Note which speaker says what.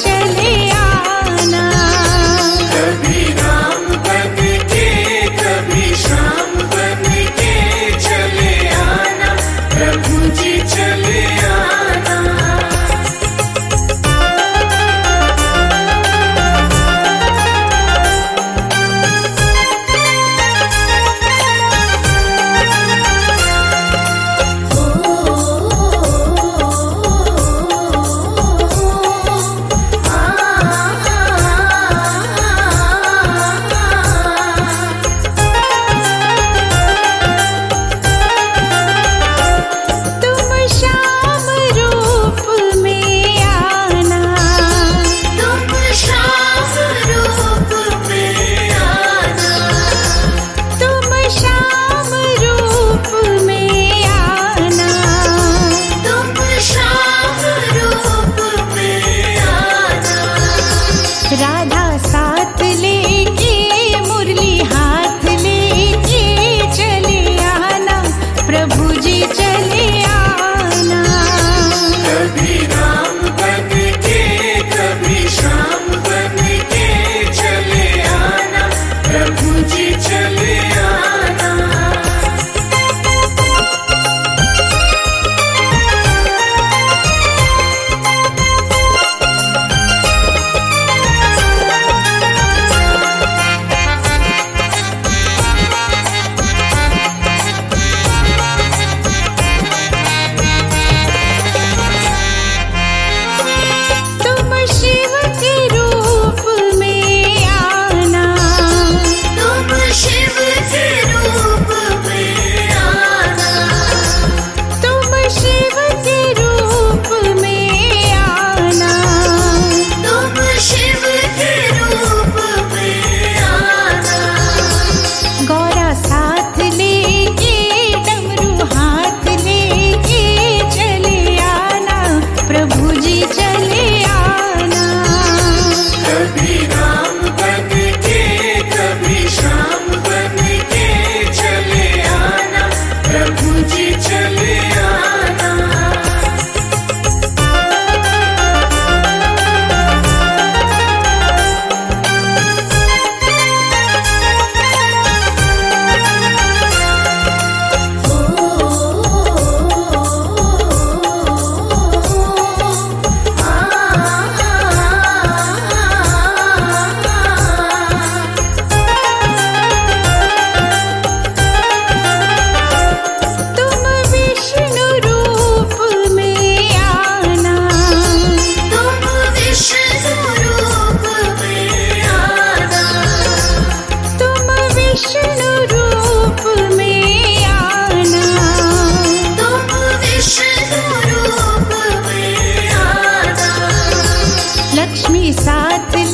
Speaker 1: चले आना।
Speaker 2: कभी राम बन के कभी श्याम बन के चले आना, प्रभु जी चले आना।
Speaker 1: तुम श्याम रूप में आना,
Speaker 2: तुम श्याम रूप में आना,
Speaker 1: तुम श्याम रूप में आना।
Speaker 2: तुम श्याम रूप में आना।
Speaker 1: राधा साथ लेके मुरली हाथ लेके चले आना, प्रभु जी चले आना।
Speaker 2: कभी राम बन के कभी श्याम बन के चले आना, प्रभु जी चले आना।
Speaker 1: तुम शिव के रूप में आना,
Speaker 2: तुम शिव के रूप में आना,
Speaker 1: तुम शिव के रूप में आना।
Speaker 2: तुम शिव के रूप में आना।
Speaker 1: गौरा साथ लेके डमरू हाथ लेके चले आना, प्रभु जी चले आना।
Speaker 2: कभी राम बन के कभी श्याम बन के चले आना, प्रभु जी चले आना।
Speaker 1: तुम विष्णु रूप में आना,
Speaker 2: तुम विष्णु रूप में आना,
Speaker 1: तुम विष्णु रूप में आना।
Speaker 2: तुम विष्णु रूप में आना।
Speaker 1: लक्ष्मी साथ